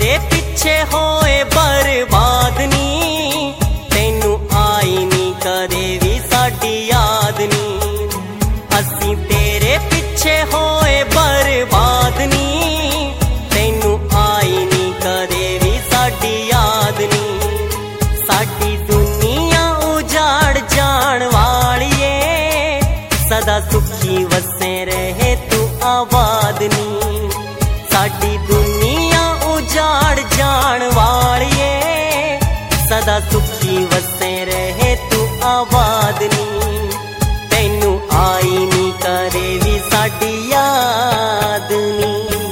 तेरे पिछे होए बर्बाद नी, तैनू आई नी कदे भी साडी याद नी। असीं तेरे पिछे होए बर्बाद नी, तैनू आई नी कदे भी साडी याद नी। साडी दुनिया उजाड़ जान वालिए, सदा सुखी वसे रहे तू आबाद नी। साडी दुनिया उजाड़ जान वालिए, सदा सुखी वसे रहे तू आबाद नी। तैनू आई नी करे भी साडी याद नी।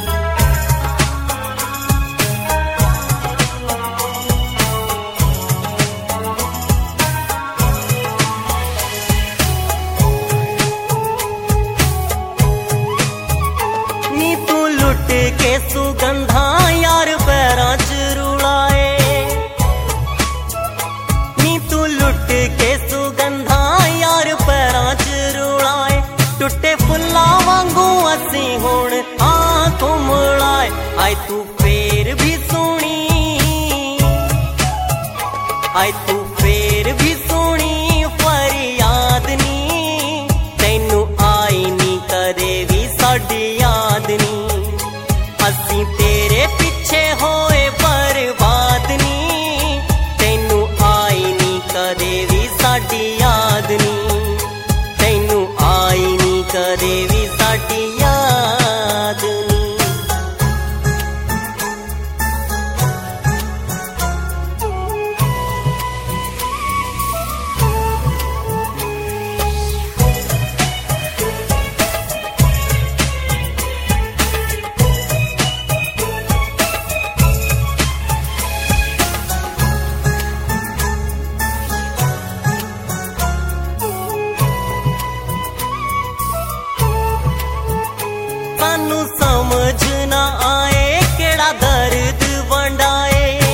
नी तू लुट के सुगंधा यार पैरां च रुलाए, नी तू लुट के सुगंधा यार पैरां च रुलाए। टुटे फुल्लां वांगू असीं हुण आंखों मुड़ाए। आए तू फेर भी सोहणी, आए तू फेर भी सोहणी फरियाद नी। तैनू आई नी कदे भी साडी याद नी। असीं तेरे पिछे होए बर्बाद नी, तैनू आई नी कदे भी साडी याद नी। तैनू आई नी कदे भी साडी याद नी। सानू समझ ना आए केड़ा दर्द वंडाए,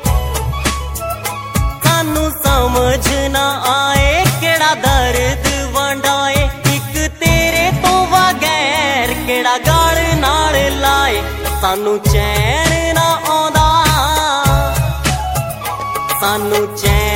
सानू समझ ना आए केड़ा दर्द वंडाए। इक तेरे तो बगैर केड़ा गल नाल लाए। सानू चैन ना आंदा, सानू चैन